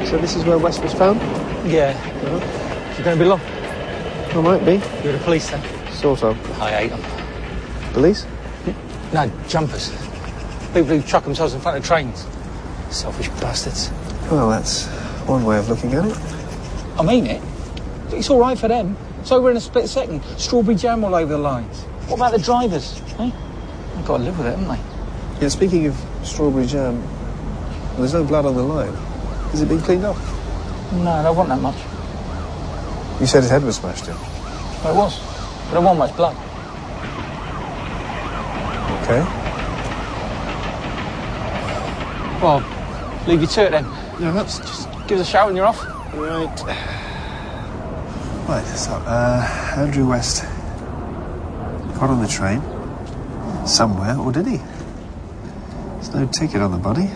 So this is where West was found? Yeah. You going to be long? I might be. You're the police then? Sort of. I hate them. Police? No, jumpers. People who chuck themselves in front of trains. Selfish bastards. Well, that's one way of looking at it. I mean it. It's all right for them. It's over in a split second. Strawberry jam all over the lines. What about the drivers, eh? They've got to live with it, haven't they? Yeah, speaking of strawberry jam, there's no blood on the line. Has it been cleaned off? No, there wasn't that much. You said his head was smashed in. Well, it was. But there wasn't much blood. Okay. Well, leave you to it then. No, that's... Just give us a shout when you're off. Right. Right, so, Andrew West got on the train somewhere, or did he? There's no ticket on the body.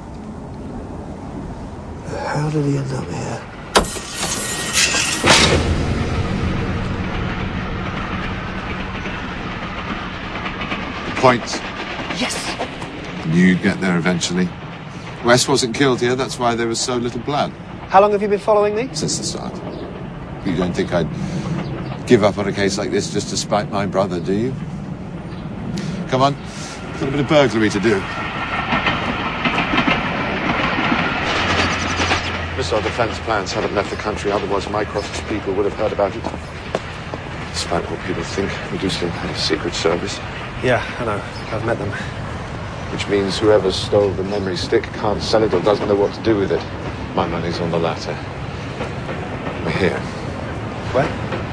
How did he end up here? Point. Yes! You'd get there eventually. West wasn't killed here, that's why there was so little blood. How long have you been following me? Since the start. You don't think I'd give up on a case like this just to spite my brother, do you? Come on, got a bit of burglary to do. Missile defence plans haven't left the country, otherwise Mycroft's people would have heard about it. Despite what people think, we do still have a secret service. Yeah, I know. I've met them. Which means whoever stole the memory stick can't sell it or doesn't know what to do with it. My money's on the latter. We're here. Where?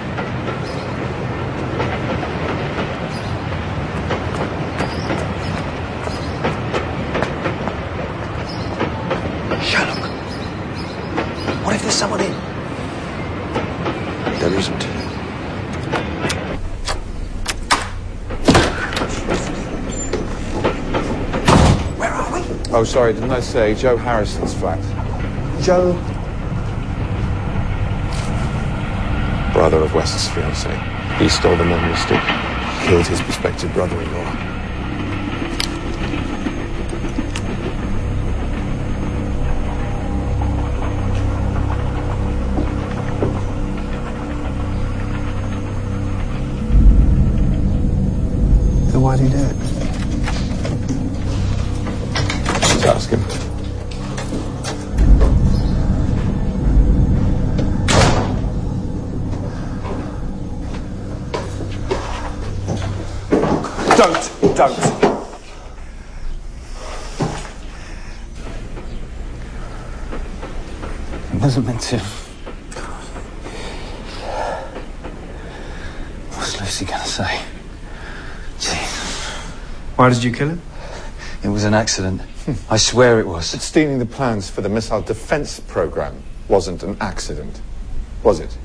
Sherlock. What if there's someone in? There isn't. Where are we? Oh, sorry, didn't I say Joe Harrison's flat? Joe. Brother of West's fiancée. He stole the memory stick, killed his prospective brother-in-law. Then why'd he do it? Just ask him. Don't. It wasn't meant to. What's Lucy going to say? Jeez. Why did you kill him? It was an accident. I swear it was. But stealing the plans for the missile defense program wasn't an accident, was it?